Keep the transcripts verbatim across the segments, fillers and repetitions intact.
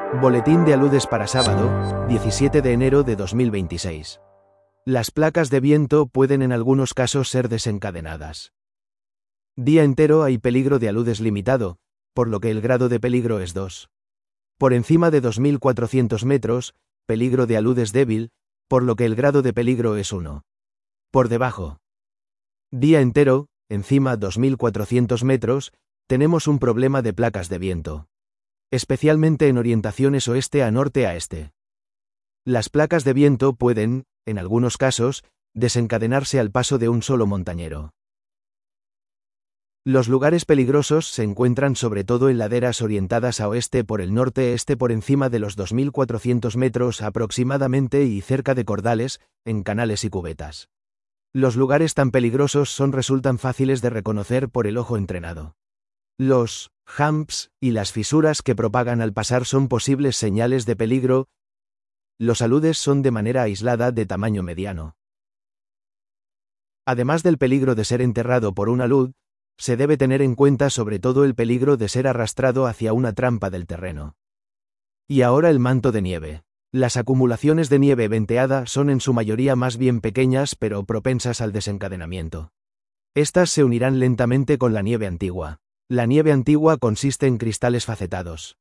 Boletín de aludes para sábado, diecisiete de enero de dos mil veintiséis. Las placas de viento pueden en algunos casos ser desencadenadas. Día entero hay peligro de aludes limitado, por lo que el grado de peligro es dos. Por encima de dos mil cuatrocientos metros, peligro de aludes débil, por lo que el grado de peligro es uno. Por debajo. Día entero, encima dos mil cuatrocientos metros, tenemos un problema de placas de viento. Especialmente en orientaciones oeste a norte a este. Las placas de viento pueden, en algunos casos, desencadenarse al paso de un solo montañero. Los lugares peligrosos se encuentran sobre todo en laderas orientadas a oeste por el norte-este por encima de los dos mil cuatrocientos metros aproximadamente y cerca de cordales, en canales y cubetas. Los lugares tan peligrosos son resultan fáciles de reconocer por el ojo entrenado. Los humps y las fisuras que propagan al pasar son posibles señales de peligro. Los aludes son de manera aislada de tamaño mediano. Además del peligro de ser enterrado por un alud, se debe tener en cuenta sobre todo el peligro de ser arrastrado hacia una trampa del terreno. Y ahora el manto de nieve. Las acumulaciones de nieve venteada son en su mayoría más bien pequeñas pero propensas al desencadenamiento. Estas se unirán lentamente con la nieve antigua. La nieve antigua consiste en cristales facetados.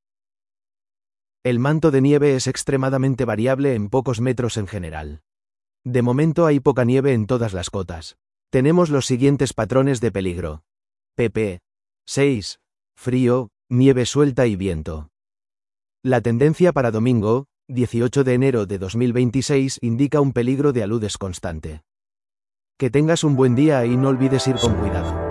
El manto de nieve es extremadamente variable en pocos metros en general. De momento hay poca nieve en todas las cotas. Tenemos los siguientes patrones de peligro. pp seis. Frío, nieve suelta y viento. La tendencia para domingo, dieciocho de enero de dos mil veintiséis, indica un peligro de aludes constante. Que tengas un buen día y no olvides ir con cuidado.